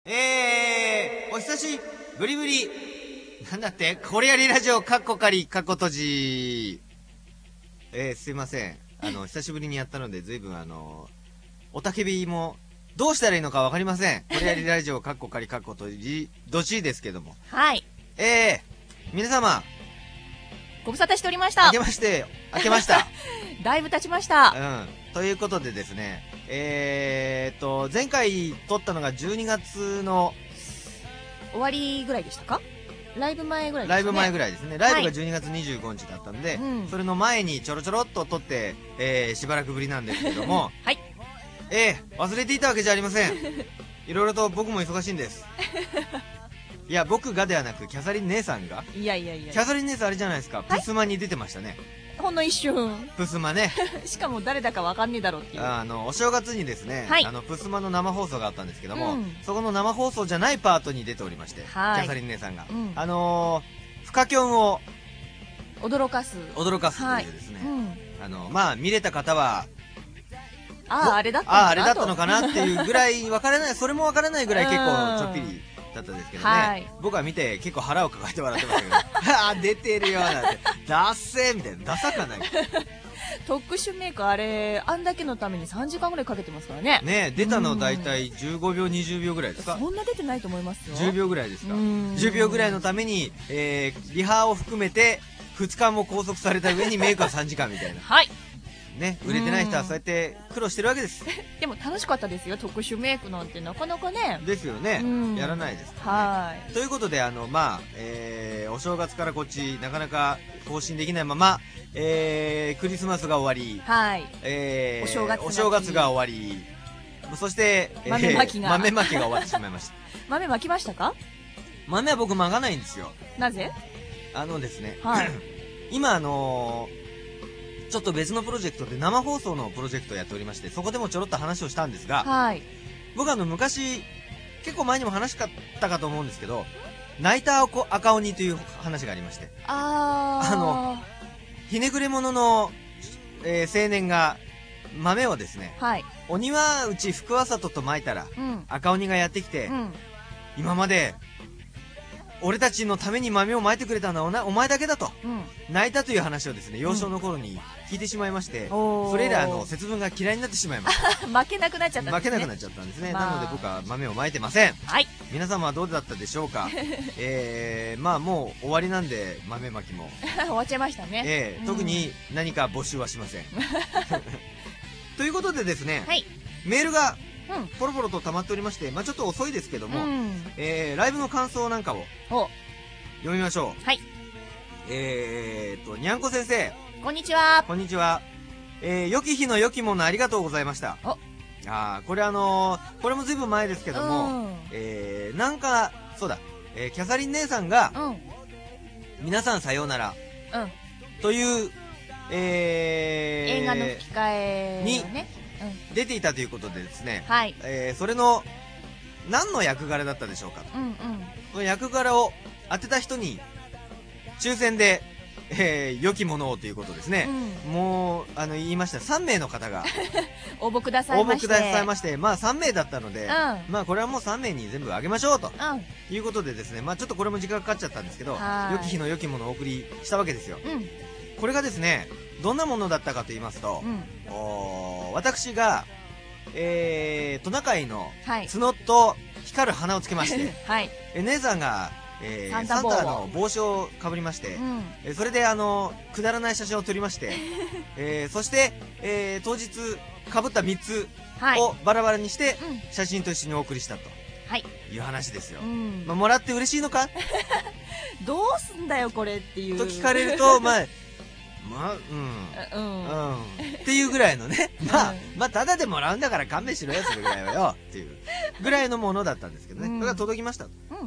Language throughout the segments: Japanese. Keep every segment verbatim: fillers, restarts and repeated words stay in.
えー、お久しぶりぶり。なんだって、これやりラジオ、カッコカリ、カッコ閉じ。えー、すいません。あの、久しぶりにやったので、ずいぶんあの、おたけびも、どうしたらいいのかわかりません。これやりラジオ、カッコカリ、カッコ閉じ、どちですけども。 はい。 えー、皆様、 ご無沙汰しておりました。 明けまして、明けました。 だいぶ経ちました。 うん。ということでですね、えーっと、前回撮ったのがじゅうにがつの終わりぐらいでしたか？ライブ前ぐらいですね。 ライブ前ぐらいですね。ライブがじゅうにがつにじゅうごにちだったんで、 はい、 それの前にちょろちょろっと撮って、えー、しばらくぶりなんですけども、 はい。 えー、忘れていたわけじゃありません。いろいろと僕も忙しいんです。いや、僕がではなく、キャサリン姉さんが。 いやいやいや。 キャサリン姉さんあれじゃないですか、プスマに出てましたね。 ほんの一瞬。 プスマね。 しかも誰だかわかんねえだろうっていう。 あの、お正月にですね、はい、あの、プスマの生放送があったんですけども、うん、そこの生放送じゃないパートに出ておりまして、はい、キャサリン姉さんが。うん、あのー、フカキョンを、 驚かす。 驚かすというですね、はい、うん、あの、まあ、見れた方は、 ああ、あれだったのかな。 ああ、あれだったのかなっていうぐらい、わからない、それもわからないぐらい結構ちょっぴりだったんですけどね。はい、僕は見て結構腹を抱えて笑ってましたけど、ああ、出てるよ、なんて、ダッセーみたいな、ダサかない。 特殊メイクあれ、あんだけのためにさんじかんぐらいかけてますからね。 ねえ、出たの大体じゅうごびょう、にじゅうびょうぐらいですか？ そんな出てないと思いますよ。 じゅうびょうぐらいですか？じゅうびょうぐらいのために、えー、リハを含めてふつかも拘束された上にメイクはさんじかんみたいな。はい。ね、売れてない人はそうやって苦労してるわけです。 でも楽しかったですよ、特殊メイクなんてなかなかね。 ですよね。やらないですからね。はい。ということで、あの、まあ、えー、お正月からこっち、なかなか更新できないまま、えー、クリスマスが終わり、はい。えー、お正月お正月が終わり、そして、 えー、豆まきが。 豆まきが終わってしまいました。 豆まきましたか？ 豆は僕まかないんですよ。 なぜ？ あのですね、はい。今あのー、ちょっと別のプロジェクトで生放送のプロジェクトをやっておりまして、そこでもちょろっと話をしたんですが、はい、僕あの昔結構前にも話したかと思うんですけど、泣いた赤鬼という話がありまして、ああのひねくれ者の、えー、青年が豆をですね、はい、お庭うち福和里と撒いたら、うん、赤鬼がやってきて、うん、今まで俺たちのために豆をまいてくれたのは お, なお前だけだと、うん、泣いたという話をですね、幼少の頃に聞いてしまいまして、うん、それ以来あの節分が嫌いになってしまいました。 負けなくなっちゃったんですね。 負けなくなっちゃったんですね。まあ、なので僕は豆をまいてません。はい。皆様はどうだったでしょうか。えー、まあもう終わりなんで、豆まきも。 終わっちゃいましたね。 えー、うん、特に何か募集はしません。ということでですね、はい、メールが、うん、ポロポロと溜まっておりまして、まあちょっと遅いですけども、うん、えー、ライブの感想なんかを読みましょう。はい。えーと、にゃんこ先生。 こんにちは。 こんにちは。えー、良き日の良きものありがとうございました。ああ、これあのー、これもずいぶん前ですけども、うん、えー、なんか、そうだ、えー、キャサリン姉さんが、うん、皆さんさようなら、うん、という、えー、映画の吹き替え、ね、に、 出ていたということでですね、はい、えー、それの何の役柄だったでしょうかと、うんうん、その役柄を当てた人に抽選で、えー、良きものをということですね、うん、もうあの言いましたさんめいの方が応募くださいまして、応募くださいまして、まあさんめいだったので、うん、まあこれはもうさんめいに全部あげましょうと、うん、いうことでですね、まあちょっとこれも時間かかっちゃったんですけど、良き日の良きものをお送りしたわけですよ、うん、これがですねどんなものだったかと言いますと、うん、お私が、えー、トナカイの角と光る鼻をつけまして、はい、え姉さんが、えー、サンタの帽子をかぶりまして、うん、えそれであのくだらない写真を撮りまして、えー、そして、えー、当日かぶったみっつをバラバラにして、はい、写真と一緒にお送りしたと、はい、いう話ですよ、うん、まあ、もらって嬉しいのかどうすんだよこれっていうと聞かれると、まあまあ、うん。うん。うん。っていうぐらいのね。まあ、うん、まあ、ただでもらうんだから勘弁しろよ、それぐらいはよ。っていう。ぐらいのものだったんですけどね。うん、それが届きました。うん。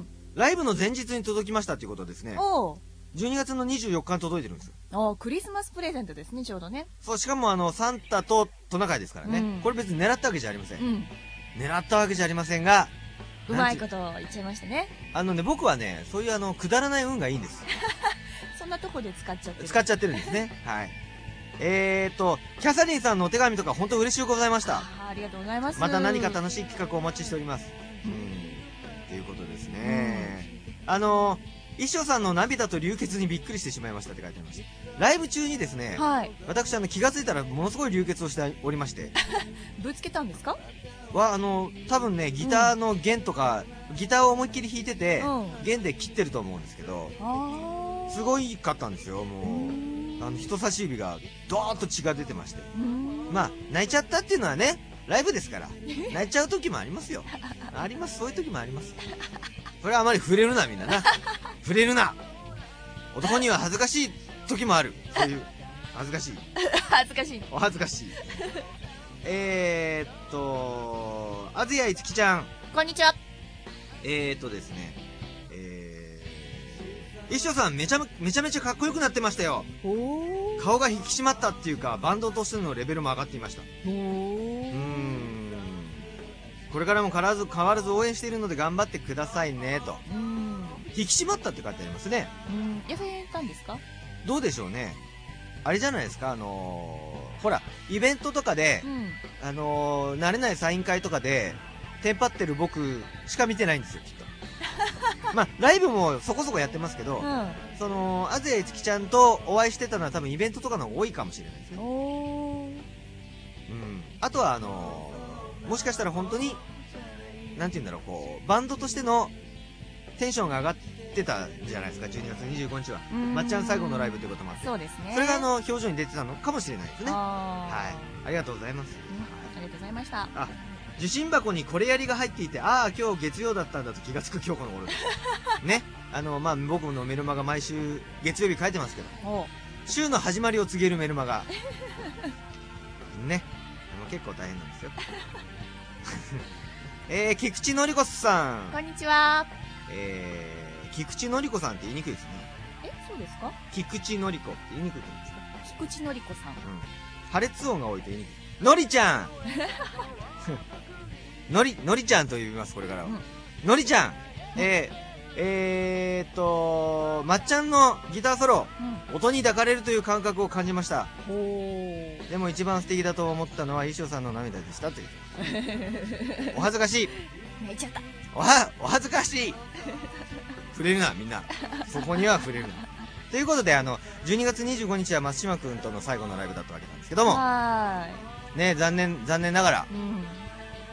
ライブの前日に届きましたっていうことですね。おじゅうにがつのにじゅうよっかに届いてるんですよ。 おクリスマスプレゼントですね、ちょうどね。 そう、しかもあの、サンタとトナカイですからね。うん、これ別に狙ったわけじゃありません。うん。狙ったわけじゃありませんが、 うまいこと言っちゃいましたね。 あのね、僕はね、そういうあの、くだらない運がいいんです。 そんなとこで使っちゃってる。 使っちゃってるんですね。はい。えーと、キャサリンさんのお手紙とか本当嬉しいございました。 あ, ありがとうございます。 また何か楽しい企画をお待ちしております。うん。 あのー、一生さんの涙と流血にびっくりしてしまいましたって書いてありました。ライブ中にですね、はい、私あの気がついたらものすごい流血をしておりましてぶつけたんですかは、あの多分ねギターの弦とか、うん、ギターを思いっきり弾いてて、うん、弦で切ってると思うんですけど、すごいかったんですよ。もうあの人差し指がドーッと血が出てまして、まあ泣いちゃったっていうのはねライブですから泣いちゃう時もありますよ。あります、そういう時もあります。それはあまり触れるな、みんなな触れるな。男には恥ずかしい時もある。そういう恥ずかしい恥ずかしいお恥ずかしいえーっとあずやいつきちゃん、 こんにちは。 えーっとですねえー一生さんめちゃめちゃめちゃかっこよくなってましたよ。お顔が引き締まったっていうかバンドとしてのレベルも上がっていました。おーんこれからも変わらず変わらず応援しているので頑張ってくださいねと。うん引き締まったって書いてありますね。 うん痩せたんですか。 どうでしょうね。あれじゃないですか、あのー、ほらイベントとかで、うん、あのー、慣れないサイン会とかでテンパってる僕しか見てないんですよきっとまあライブもそこそこやってますけど、うん、そのあずやいつきちゃんとお会いしてたのは多分イベントとかの方が多いかもしれないですね。おー、うん、あとはあのー、もしかしたら本当になんて言うんだろう、こうバンドとしてのテンションが上がってたじゃないですか。じゅうにがつにじゅうごにちはまっちゃん最後のライブということもあって、 そうですね、 それがあの表情に出てたのかもしれないですね。はい、ありがとうございます、 うん、ありがとうございました。 あ、受信箱にこれやりが入っていて、ああ今日月曜だったんだと気がつく今日この頃ですね。あのまあ僕のメルマが毎週月曜日書いてますけど、週の始まりを告げるメルマがね、結構大変なんですよえー、菊池のりこさん、 こんにちは。 えー、菊池のりこさんって言いにくいですね。 え、そうですか。 菊池のりこって言いにくいじゃないですか。 菊池のりこさん、うん、 破裂音が多いと言いにくい。のりちゃんのり、のりちゃんと呼びます、これからは。うん、のりちゃん、えー、えーっと、まっちゃんのギターソロ、うん、音に抱かれるという感覚を感じました。でも一番素敵だと思ったのは衣装さんの涙でしたという。お恥ずかしい。 泣いちゃった。 おは、お恥ずかしい。触れるな、みんな。そこには触れるな。ということで、あの、じゅうにがつにじゅうごにちは松島くんとの最後のライブだったわけなんですけども、はーい。ね、残念、残念ながら、うん、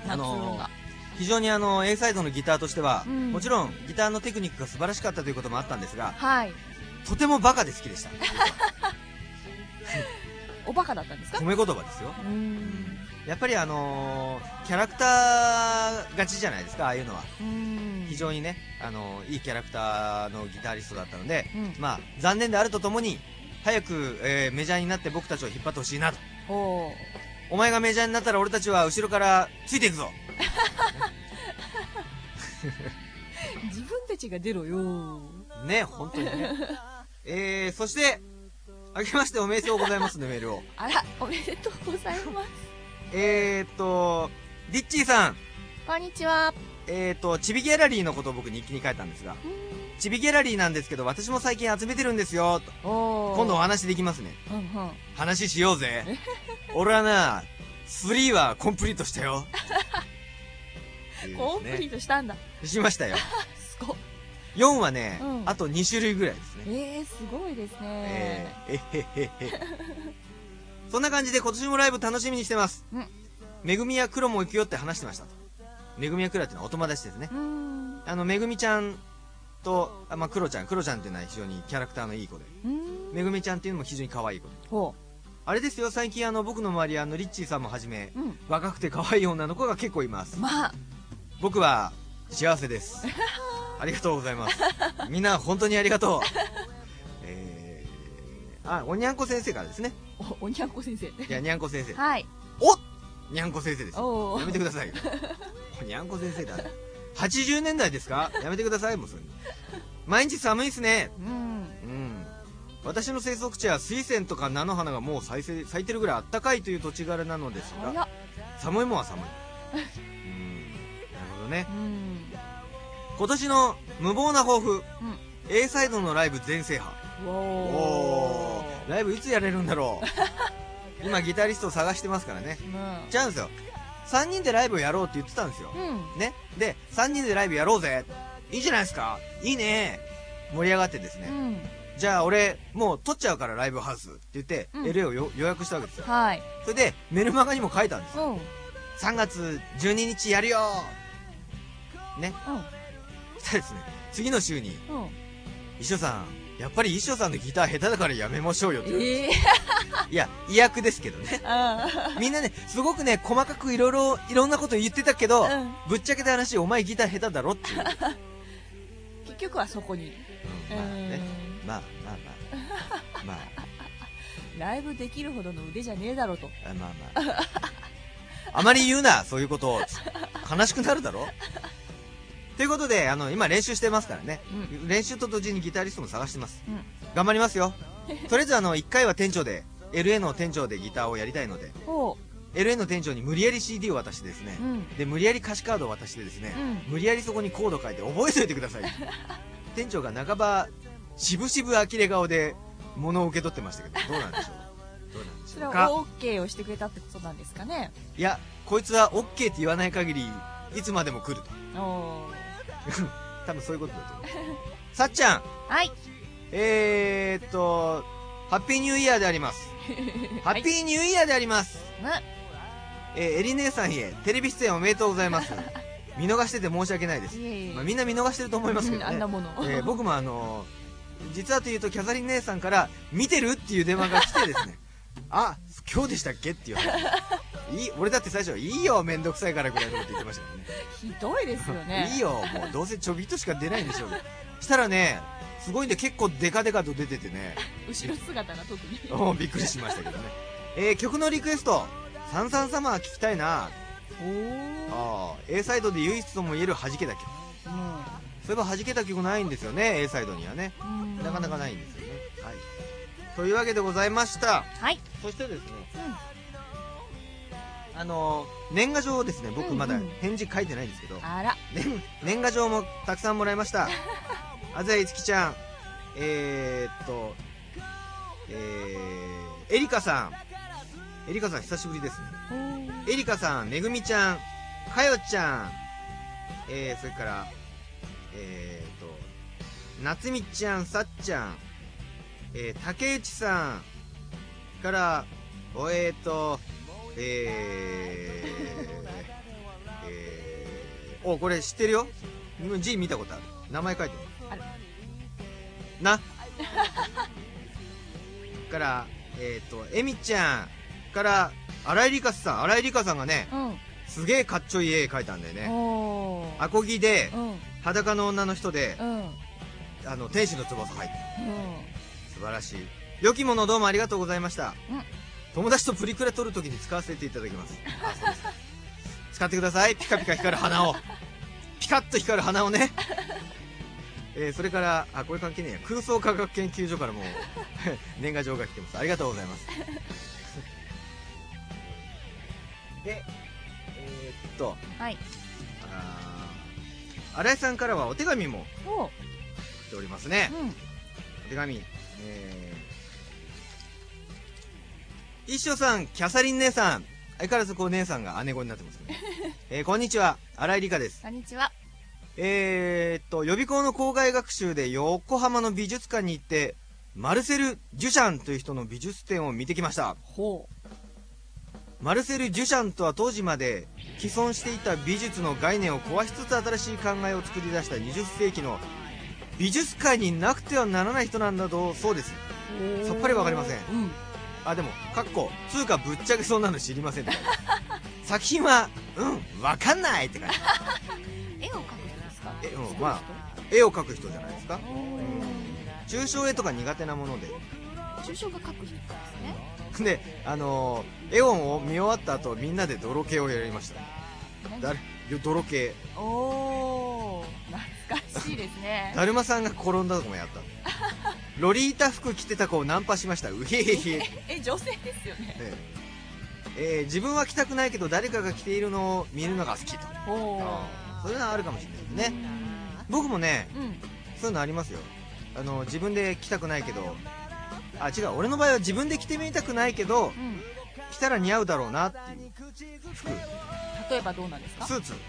あのー、非常にあの A サイドのギターとしては、うん、もちろんギターのテクニックが素晴らしかったということもあったんですが、はい、とてもバカで好きでしたおバカだったんですか。 褒め言葉ですよ。うん、やっぱりあのー、キャラクター勝ちじゃないですか、ああいうのは。うん非常にね、あのー、いいキャラクターのギタリストだったので、うん、まあ残念であるとともに早く、えー、メジャーになって僕たちを引っ張ってほしいなと。おお前がメジャーになったら俺たちは後ろからついていくぞ自分たちが出ろよね、本当にねえー、そしてあけましておめでとうございますのメールを。 あら、おめでとうございます。 えーっとリッチーさん、 こんにちは。 えーっとチビギャラリーのことを僕日記に書いたんですが、チビギャラリーなんですけど私も最近集めてるんですよと。今度お話できますね。うんうん、話しようぜ俺はなスリーはコンプリートしたよね、コンプリートしたんだ。 しましたよすごい。 よんはね、うん、あとにしゅるいぐらいですね。 えー、すごいですね。えー、えへへへそんな感じで今年もライブ楽しみにしてます。めぐみやクロも行くよって話してましたと。めぐみやクロってのはお友達ですね。あのめぐみちゃんと、あ、まあ、クロちゃんクロちゃんっていうのは非常にキャラクターのいい子で、めぐみちゃんっていうのも非常に可愛い子で、ほうあれですよ、最近あの僕の周りあのリッチーさんもはじめ、うん、若くて可愛い女の子が結構います。まあ僕は幸せですありがとうございますみんな本当にありがとうえー、あ、おにゃんこ先生からですね。 お、おにゃんこ先生。いや、にゃんこ先生。 はい。 おにゃんこ先生です。やめてくださいよおにゃんこ先生だ。はちじゅうねんだいですか。やめてください、もうそれ。毎日寒いっすね。うん。うん。私の生息地は水仙とか菜の花がもう咲いて、咲いてるぐらいあったかいという土地柄なのですが、寒いもんは寒い。うん。なるほどね。うん。今年の無謀な抱負、うん、A サイドのライブ全制覇。おー、ライブいつやれるんだろう今ギタリストを探してますからね。うん、ちゃうんですよ。さんにんでライブをやろうって言ってたんですよ。うん、ね。で、さんにんでライブやろうぜ。 いいじゃないですか、いいね、盛り上がってですね、 うん、 じゃあ俺もう撮っちゃうからライブハウスって言って、うん、エルエー をよ予約したわけですよ。 はい。 それでメルマガにも書いたんですよ、うん、さんがつじゅうににちやるよね、うん、そしたらですね、次の週に、うん、一生さんやっぱり一生さんのギター下手だからやめましょうよって言われて、えー、いや意訳ですけどねみんなねすごくね細かくいろいろいろんなこと言ってたけど、うん、ぶっちゃけた話お前ギター下手だろっていう結局はそこに、 うん、まあね、まあまあまあまあライブできるほどの腕じゃねえだろと、 あまあまああまり言うなそういうことを悲しくなるだろということで、あの、今練習してますからね。うん、練習と同時にギタリストも探してます。うん、頑張りますよ。とりあえずあの、いっかいは店長で、エルエー の店長でギターをやりたいので、エルエー の店長に無理やり シーディー を渡してですね、うん、で、無理やり歌詞カードを渡してですね、うん、無理やりそこにコード書いて覚えておいてください。店長が半ば、渋々呆れ顔で物を受け取ってましたけど、どうなんでしょうどうなんでしょうか。 それは オーケー をしてくれたってことなんですかね。 いや、こいつは オーケー って言わない限り、いつまでも来ると。おー多分そういうことだと思う。さっちゃん。 はい。 えーっと、ハッピーニューイヤーであります。ハッピーニューイヤーであります。はい、えー、エリ姉さんへ、テレビ出演おめでとうございます。見逃してて申し訳ないです。いえいえ、まあ、みんな見逃してると思いますけどね。 あんなもの。 えー、僕もあのー、実はというと、キャサリン姉さんから、見てるっていう電話が来てですね、あ、今日でしたっけっていう話。いい俺だって最初いいよめんどくさいからぐらいのこと言ってましたからね。 ひどいですよね。 いいよもうどうせちょびっとしか出ないんでしょう。したらねすごいんで結構デカデカと出ててね、 後ろ姿が特におびっくりしましたけどね。えー、曲のリクエストサンサンサマー聞きたいな。おあ A サイドで唯一とも言える弾けた曲、うん、そういえば弾けた曲ないんですよね A サイドにはね、なかなかないんですよね。はい、というわけでございました。 はい。 そしてですね、うん、あのー、年賀状ですね、僕まだ返事書いてないんですけど、うんうん、 あら、 ね、年賀状もたくさんもらいました。あざやいつきちゃん、えー、っと、えー、エリカさん、エリカさん久しぶりですね。エリカさん、めぐみちゃん、かよちゃん、えー、それから、えー、っと、なつみちゃん、さっちゃん、えー、竹内さんから、おえー、っと、えー、えー、お、これ知ってるよ。字見たことある。名前書いてる。ある。な。から、えっ、ー、と、えみちゃんから、荒井里香さん、荒井里香さんがね、うん、すげえかっちょいい絵描いたんだよね。アコギで、うん、裸の女の人で、うん、あの、天使の翼入ってる。うん、素晴らしい。良きものどうもありがとうございました。うん、友達とプリクラ撮るときに使わせていただきます。あ、そうです。使ってください。ピカピカ光る花を。ピカッと光る花をね。えー、それから、あ、これ関係ねえや。空想科学研究所からも年賀状が来てます。ありがとうございます。で、えー、っと、はい。あ、新井さんからはお手紙も来ておりますね。うん、お手紙。えー、一生さん、キャサリン姉さん。相変わらずこう姉さんが姉子になってますね。えー、こんにちは。新井里香です。 こんにちは。 えーっと、予備校の校外学習で横浜の美術館に行って、マルセル・デュシャンという人の美術展を見てきました。ほう。マルセル・デュシャンとは当時まで既存していた美術の概念を壊しつつ新しい考えを作り出したにじゅっせいきの美術界になくてはならない人なんだと、そうです。さっぱりわかりません。うん、あ、でも、かっこ、つうかぶっちゃけそんなの知りませんって作品は、うん、わかんないって感じ。 絵を描く人ですか？ え、うん、まあ、絵を描く人じゃないですか。うん、抽象絵とか苦手なもので。 抽象画描く人ですね。 で、あのー、絵を見終わった後、みんなで泥系をやりました。誰泥系。 おー、懐かしいですね。 だるまさんが転んだとこもやった。ロリータ服着てた子をナンパしました。うへへへ。 え、女性ですよね。えええー、自分は着たくないけど誰かが着ているのを見るのが好きと。おー、そういうのはあるかもしれないですね。僕もね、うん、そういうのありますよ。あの自分で着たくないけど、あ、違う、俺の場合は自分で着てみたくないけど、うん、着たら似合うだろうなっていう服。 例えばどうなんですか？ スーツ。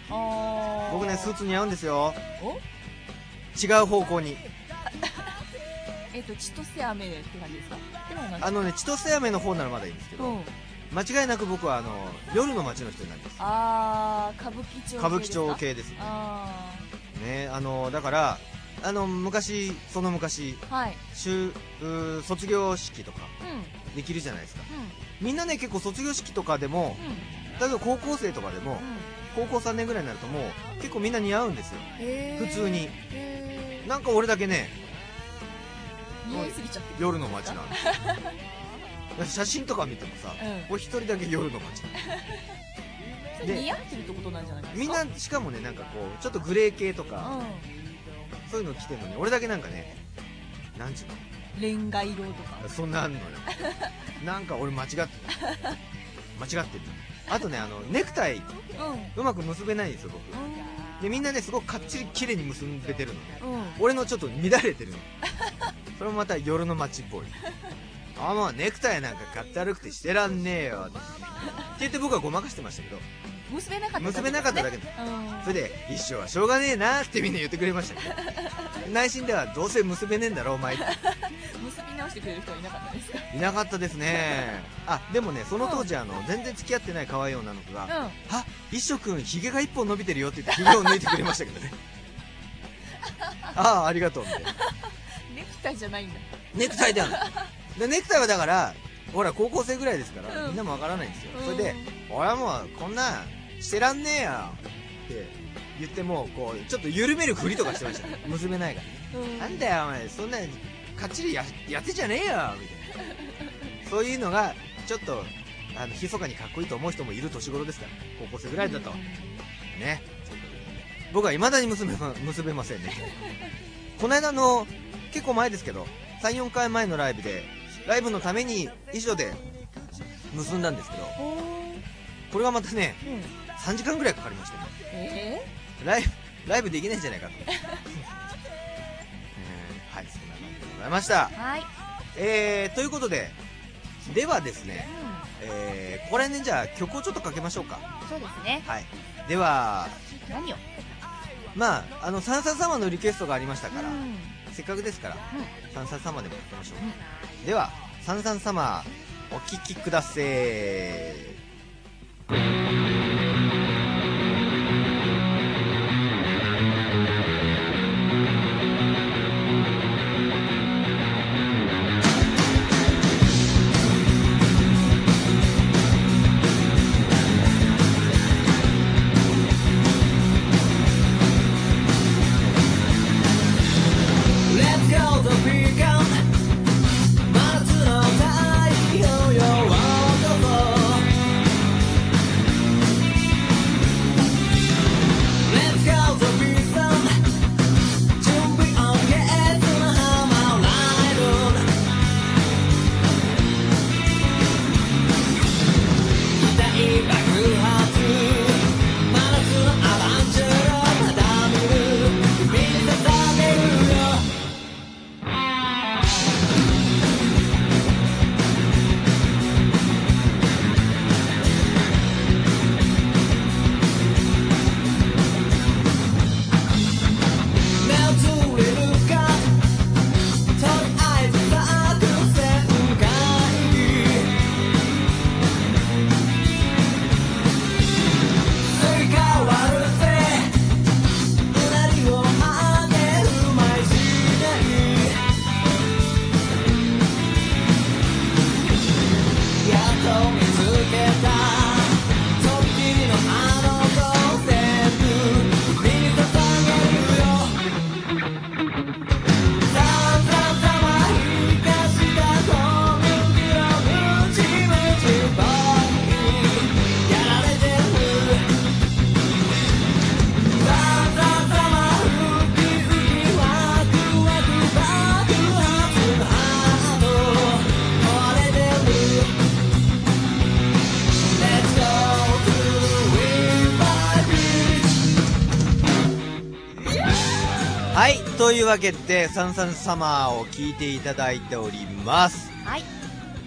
僕ねスーツ似合うんですよ。 お違う方向にえっと千歳飴って感じですか？ あのね千歳飴の方ならまだいいんですけど、うん、間違いなく僕はあの夜の街の人になります。 ああ歌舞伎町系ですか？ 歌舞伎町系ですね。あねあのだからあの昔その昔、はい、卒業式とかできるじゃないですか、うん、みんなね結構卒業式とかでも、うん、例えば高校生とかでも、うん、高校さんねんぐらいになるともう結構みんな似合うんですよ、普通に。なんか俺だけね似合いすぎちゃって夜の街なんです写真とか見てもさ、うん、一人だけ夜の街で似合ってるってことなんじゃないですか？ みんなしかもねなんかこうちょっとグレー系とか、うん、そういうの着てるのに俺だけなんかねなんちゅうのレンガ色とかそんなあんのよなんか俺間違ってる間違ってる。あとねあのネクタイ、うん、うまく結べないんですよ僕、うん、でみんなねすごくかっちり綺麗に結んでてるのね、うん、俺のちょっと乱れてるのそれもまた夜の街っぽいあもうネクタイなんか買って歩くてしてらんねえよって言って僕はごまかしてましたけど結べなかっただけ、ね、 結べなかっただけで、うん、それで一生はしょうがねえなってみんな言ってくれましたけど内心ではどうせ結べねえんだろお前って結び直してくれる人はいなかったですか？ いなかったですね。あでもねその当時あの全然付き合ってない可愛い女の子が、うん、あ一生くんヒゲが一本伸びてるよって言ってヒゲを抜いてくれましたけどねああありがとうみたいなネクタイじゃないんだ。 ネクタイであるでネクタイはだからほら高校生ぐらいですから、うん、みんなもわからないんですよ、うん、それで俺はもうこんなしてらんねえよって言ってもこうちょっと緩めるふりとかしてましたね結べないからね、うん、なんだよお前そんなかっちり や, やってじゃねえよみたいなそういうのがちょっとあの密かにかっこいいと思う人もいる年頃ですから高校生ぐらいだと、うん、ね僕は未だに結べま、結べませんねこの間の結構前ですけど さん,よん 回前のライブでライブのために衣装で結んだんですけどこれがまたね、うん、さんじかんぐらいかかりましたね、えー、ライブライブできないんじゃないかと、えー、はいそんな感じでございました。はい、えー、ということでではですね、うん、えー、これねじゃあ曲をちょっとかけましょうか。 そうですね。 はい。では何をまああのサンサ様のリクエストがありましたから、うん、せっかくですから、うん、サンサ様でもかけましょう、うん、ではサンサ様お聴きください。はい、というわけでサンサンサマーを聴いていただいております。はい。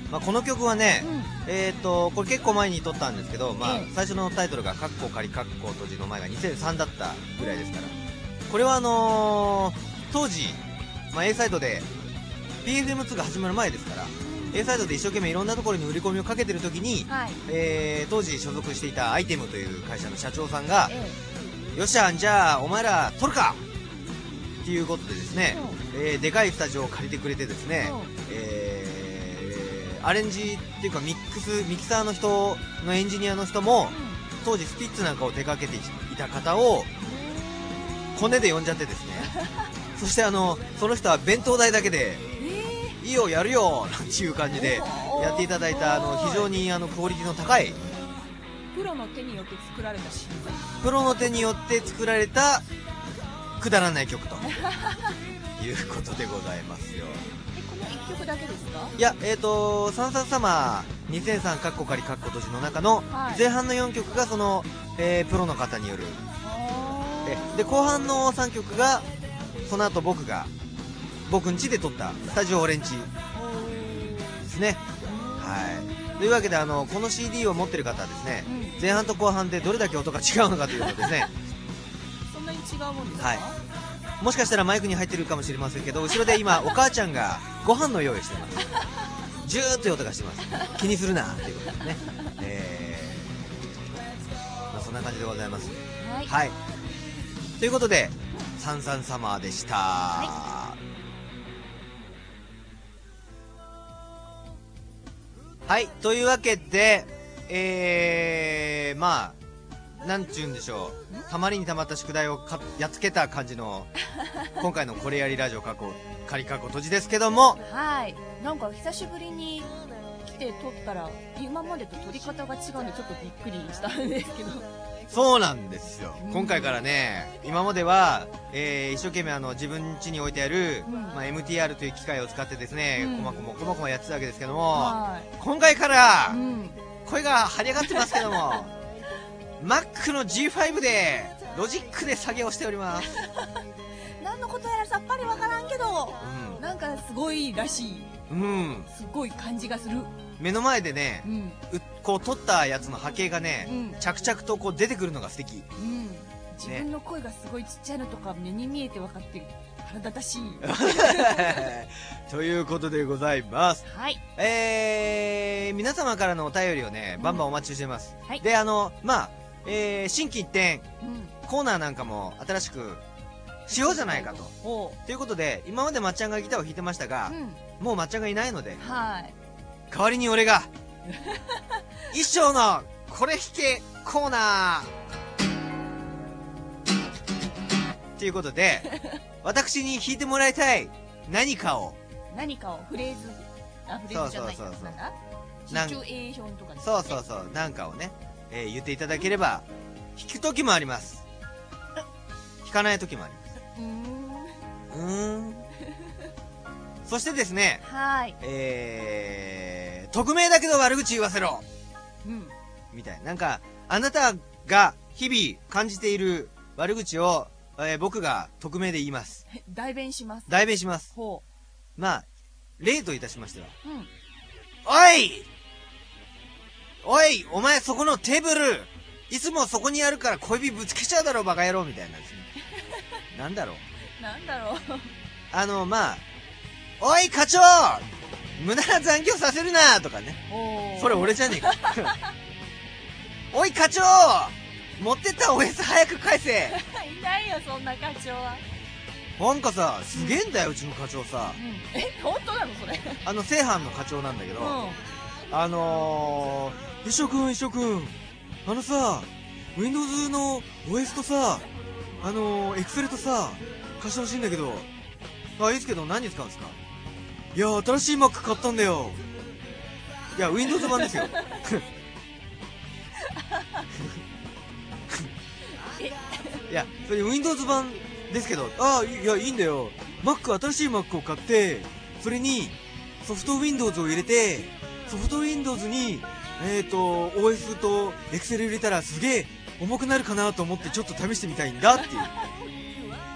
まあ、この曲はね、うん、えっとこれ結構前に撮ったんですけど、まあ、最初のタイトルがカッコ仮カッコ閉じの前がにせんさんだったぐらいですから、これはあのー、当時、まあ、A サイドで ピーエフエムツー が始まる前ですから、A サイドで一生懸命いろんなところに売り込みをかけてる時に、はい、えー、当時所属していたアイテムという会社の社長さんが、ええ、よっしゃ、じゃあお前ら撮るかっていうことでですね、うん、えー、でかいスタジオを借りてくれてですね、うん、えー、アレンジっていうかミックスミキサーの人のエンジニアの人も、うん、当時スピッツなんかを手掛けていた方をコネで呼んじゃってですねそしてあのその人は弁当代だけでいいよやるよなんていう感じでやっていただいた、あの非常にあのクオリティの高い、 プロの手によって作られたシーン、 プロの手によって作られたくだらない曲ということでございますよ。 え、このいっきょくだけですか？ いや、えーとサンサンサマーにせんさんカッコ仮カッコ閉じの中の前半のよんきょくがその、えー、プロの方による、えで後半のさんきょくがその後僕が僕ん家で撮ったスタジオオレンジですね。はい。というわけで、あのこの シーディー を持ってる方はですね、うん、前半と後半でどれだけ音が違うのかというのをですねそんなに違うもんですか？ はい。もしかしたらマイクに入ってるかもしれませんけど、後ろで今お母ちゃんがご飯の用意してます。ジューって音がしてます。気にするなっていうことですね。えー、まあ、そんな感じでございます。はい、はい、ということでサンサンサマーでした。はい、はい、というわけで、えー、まあなんちゅうんでしょう、たまりにたまった宿題をかやっつけた感じの今回のこれやりラジオ過去仮過去閉じですけども、 はい、なんか久しぶりに来て撮ったら今までと撮り方が違うんでちょっとびっくりしたんですけどそうなんですよ、うん、今回からね、今までは、えー、一生懸命あの自分家に置いてある、うん、まあ、エムティーアール という機械を使ってですね、うん、こまこまこまこまやってたわけですけども、今回から、うん、声が張り上がってますけどもMac の ジーファイブ でロジックで作業しております何のことやらさっぱりわからんけど、うん、なんかすごいらしい、うん、すごい感じがする。 目の前でね、うん、こう撮ったやつの波形がね、うん、着々とこう出てくるのが素敵、うん、 自分の声がすごいちっちゃいのとか目に見えて分かってる、腹立たしいということでございます。 はい、 えー、皆様からのお便りをね、バンバンお待ちしてます、うん、はい、であのまあ、えー、心機一転、うん、コーナーなんかも新しくしようじゃないかとということで、今までまっちゃんがギターを弾いてましたが、うん、もうまっちゃんがいないので、はい、代わりに俺が一生のこれ弾けコーナーということで私に弾いてもらいたい何かを何かをフレーズ、あ、フレーズじゃないか、そうそうそうそう、なんだ、シチュエーションとかですね、 そうそうそう、なんかをね、えー、言っていただければ、弾く時もあります、弾かない時もあります。うーんうーんそしてですね、はい、えー、匿名だけど悪口言わせろ、うん、みたいな、なんかあなたが日々感じている悪口を、えー、僕が匿名で言います。 代弁します。 代弁します。ほう。まあ例といたしましては、うん、おいおいお前そこのテーブルいつもそこにあるから小指ぶつけちゃうだろバカ野郎みたいなですねなんだろうなんだろうあのまあおい課長無駄な残業させるなとかね、それ俺じゃねえかおい課長持ってった オーエス 早く返せいないよそんな課長は。 なんかさすげえんだよ、うん、うちの課長さ、 うん、え本当なのそれあの正犯の課長なんだけど、うん、あのー、一緒くん一緒くんあのさ Windows の オーエス とさあのー、Excel とさ貸してほしいんだけど。あ、いいですけど何使うんですか。いや新しい Mac 買ったんだよ。いや Windows 版ですよいやそれ Windows 版ですけど、ああいやいいんだよ Mac 新しい Mac を買ってそれにソフト Windows を入れてソフト Windows にえーと オーエス と Excel 入れたらすげえ重くなるかなと思ってちょっと試してみたいんだっていう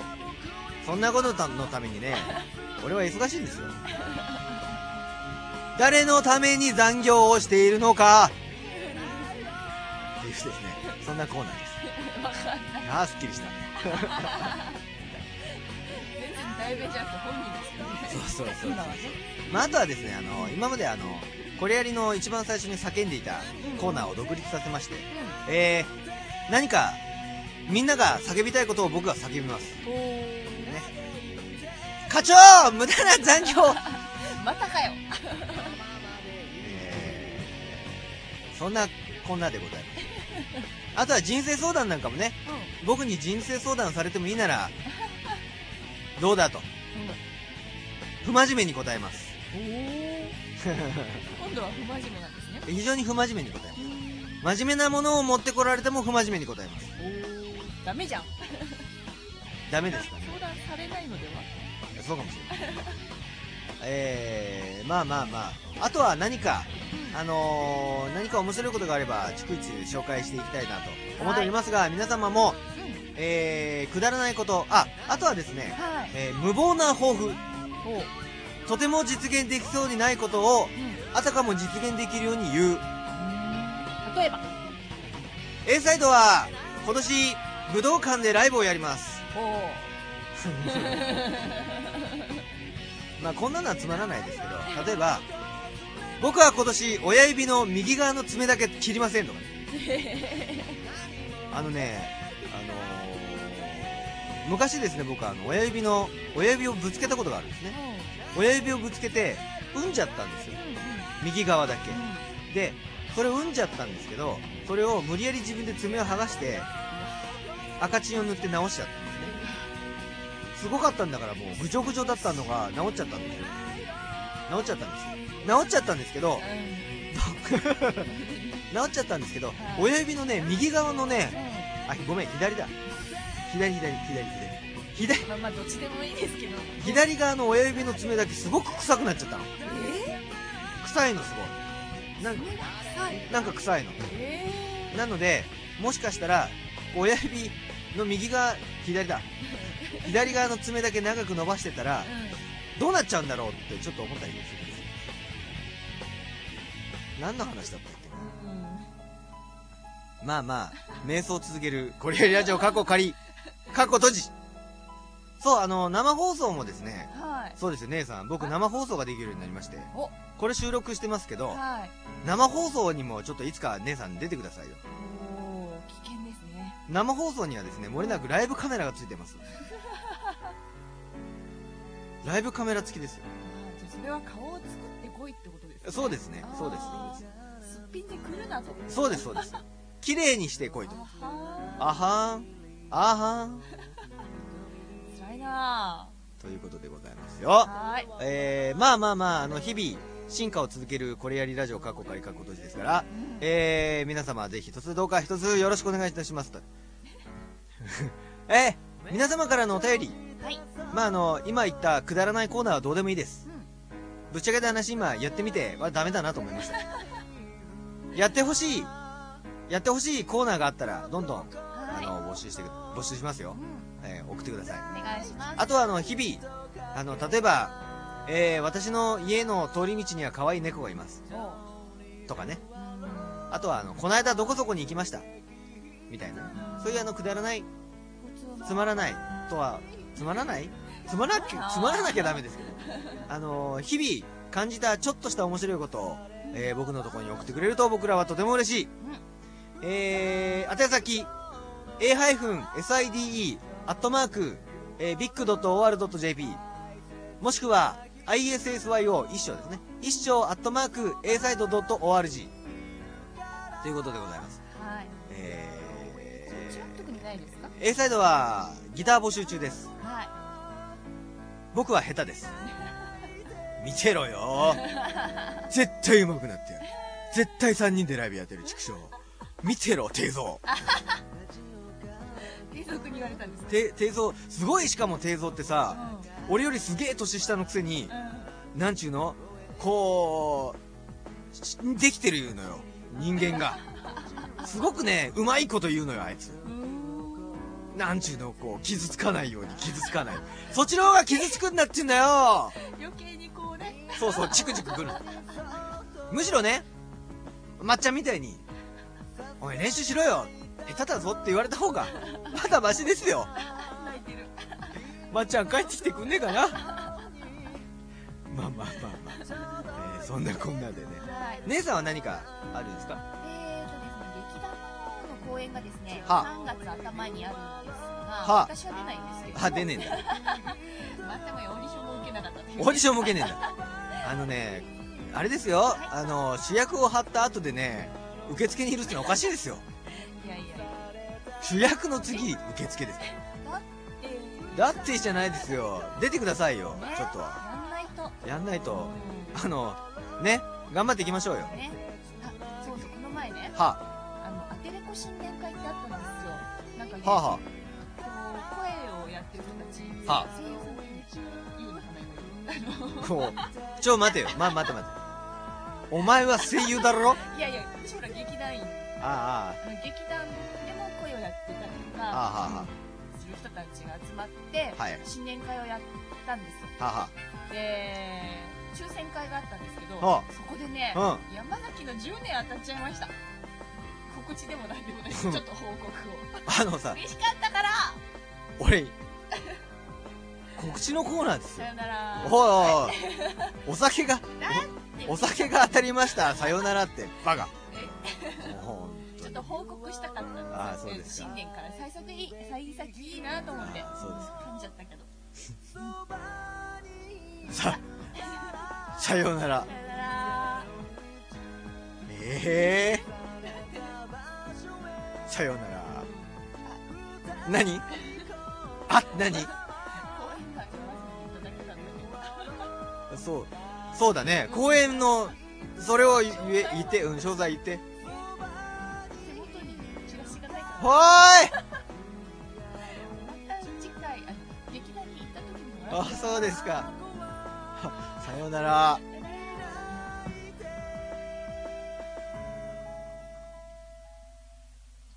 そんなことのためにね俺は忙しいんですよ。 誰のために残業をしているのかっていうですね、そんなコーナーです。ああ、すっきりした。 全然代弁じゃなくて本人ですよね。 そうそうそうそう。まあ、あとはですね、あの今まであのこれやりの一番最初に叫んでいたコーナーを独立させまして、うん、えー、何かみんなが叫びたいことを僕が叫びます。ね、課長、無駄な残業またかよ。 えー、そんなこんなでございます。あとは人生相談なんかもね、うん、僕に人生相談されてもいいならどうだと、うん、不真面目に答えます。お今度は不真面目なんですね。 非常に不真面目に答えます。真面目なものを持ってこられても不真面目に答えます。 おダメじゃん。 ダメですかね。 相談されないのでは。 そうかもしれない。えー、まあまあまあ、あとは何か、あのー、何か面白いことがあれば逐一紹介していきたいなと思っておりますが、はい、皆様も、えー、くだらないこと、あ、あとはですね、はい、えー、無謀な抱負、とても実現できそうにないことを、うん、あたかも実現できるように言う。 例えば A サイドは今年武道館でライブをやります。おまあこんなのはつまらないですけど、例えば僕は今年親指の右側の爪だけ切りませんとかね。あのね、あのー、昔ですね、僕はあの親指の親指をぶつけたことがあるんですね。親指をぶつけてうんじゃったんですよ、右側だけで。それをうんじゃったんですけど、それを無理やり自分で爪を剥がして赤チンを塗って直しちゃったんですね。すごかったんだから、もうぐちょぐちょだったのが治っちゃったんですよ。治っちゃったんですよ治っちゃったんですけど治っちゃったんですけど、親指のね、右側のね、あ、ごめん、左だ、左左左左左、 まあまあどっちでもいいですけど、 左側の親指の爪だけすごく臭くなっちゃったの。えー、臭いの、すごいなんかなんか臭いの、えー、なので、もしかしたら親指の右側、左だ左側の爪だけ長く伸ばしてたら、うん、どうなっちゃうんだろうってちょっと思ったりするんですよ。何の話だったっけ、うん、まあまあ瞑想を続けるコリアリラジオ、過去仮過去閉じ。そう、あの生放送もですね、はい、そうですよ姉さん、僕生放送ができるようになりまして、これ収録してますけど、はい、生放送にもちょっといつか姉さん出てくださいよ。 おー、危険ですね。 生放送にはですね、漏れなくライブカメラがついてますライブカメラ付きですよ。 じゃあそれは顔を作ってこいってことですね。 そうですね、そうです、 すっぴんで来るなと。 そうです、そうです綺麗にしてこいと。あはーん、あはーん辛いなということでございますよ。はい、えー、まあまあまあ、あの日々進化を続けるこれやりラジオ過去仮過去閉じですから、うん、えー、皆様ぜひ一つどうか一つよろしくお願いいたしますとえー、皆様からのお便り、はい、まああの今言ったくだらないコーナーはどうでもいいです、うん、ぶっちゃけた話、今やってみてはダメだなと思いましたやってほしいやってほしいコーナーがあったらどんどん、はい、あの募集して募集しますよ、うん、えー、送ってください。 お願いします。 あとはあの日々あの例えば、えー、私の家の通り道には可愛い猫がいますとかね、あとはあのこの間どこそこに行きましたみたいな、そういうあのくだらないつまらないとはつまらないつまらなきゃつまらなきゃダメですけど、あのー、日々感じたちょっとした面白いことを、えー、僕のところに送ってくれると僕らはとても嬉しい、うん、えー、宛先 エー エス アイディーイー アットマーク ビッグ ドット オーアール ドット ジェーピー もしくは アイエスエスワイオー 一生ですね、一生アットマーク エーサイド ドット オーアールジー ということでございます。はい、えー、 そっちは特にないですか？ A サイドはギター募集中です。はい、僕は下手です見てろよ絶対上手くなってやる、絶対さんにんでライブやってる畜生見てろテイゾーテイゾー君に言われたんですか？ テイゾーすごい、しかもテイゾーってさ、うん、俺よりすげえ年下のくせに、うん、なんちゅうのこうできてるのよ人間がすごくねうまいこと言うのよあいつ。 なんちゅうの、こう、傷つかないように、傷つかない。そっちの方が傷つくんだって言うんだよ。 余計にこうね。 そうそう、チクチクくる。むしろね、まっちゃんみたいに、お前練習しろよ、下手だぞって言われた方が、まだマシですよ。 泣いてる。 まっちゃん帰ってきてくんねえかな。まあまあまあまあ、えー、そんなこんなでね。はい、姉さんは何かあるんですか？ えーとですね、劇団の公演がですね、 はあ、 さんがつ頭にあるんですが、 はあ、 私は出ないんですけど。 あ、出ねえんだ。 またもやオーディションも受けなかったっていう。 オーディションも受けねえんだ。あのね、あれですよ、はい、あの、主役を張った後でね、受付にいるってのはおかしいですよ。 いやいや。 主役の次、受付です。 だって。 だってじゃないですよ。出てくださいよ、ね、ちょっと。 やんないと。 やんないと。あの、ね、頑張っていきましょうよ。 ね。あ、そうそう、この前ね。 はあ。あの、アテレコ新年会ってあったんですよ。なんかね、 はあはあ、 こう、声をやってる人たち、 はあ、 声優さんがいいのかな、 こう、ちょ、待てよ。ま、待て待て。お前は声優だろ？ いやいや、私ほら劇団員。 ああ、 あの劇団でも声をやってたりとか、 ああ、 する人たちが集まって、はい、新年会をやったんですよ。 はあ、 で、抽選会があったんですけど、 はあ、 そこでね、うん、山崎のじゅうねん当たっちゃいました。告知でもないでもないちょっと報告を。 あのさ、 嬉しかったから俺、告知のコーナーですよ。 さよなら。 おいおいおい、お酒が、お酒が当たりました。さよならって、バカ。 ちょっと報告したかったんですよ。 ああ、そうですか。 新年から幸先いい、幸先いいなと思って。 そうですか。 噛んじゃったけど。 さ、さよなら。 さよなら。 ええー。さよなら。何？あ、何？そう、そうだね。公演の、それを言え、言って、うん、詳細言って。 手元にチラシがないから。 ほーい！ また次回、あの、劇団に行った時にもらう。 あ、そうですか。さよなら。